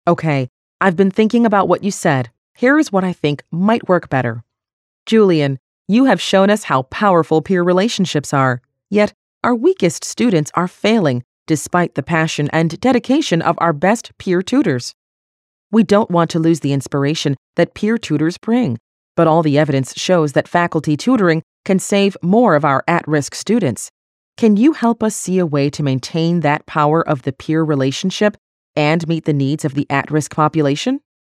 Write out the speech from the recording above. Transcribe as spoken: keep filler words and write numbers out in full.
Okay, I've been thinking about what you said. Here's what I think might work better. Julian, you have shown us how powerful peer relationships are, yet our weakest students are failing despite the passion and dedication of our best peer tutors. We don't want to lose the inspiration that peer tutors bring, but all the evidence shows that faculty tutoring can save more of our at-risk students. Can you help us see a way to maintain that power of the peer relationship and meet the needs of the at-risk population?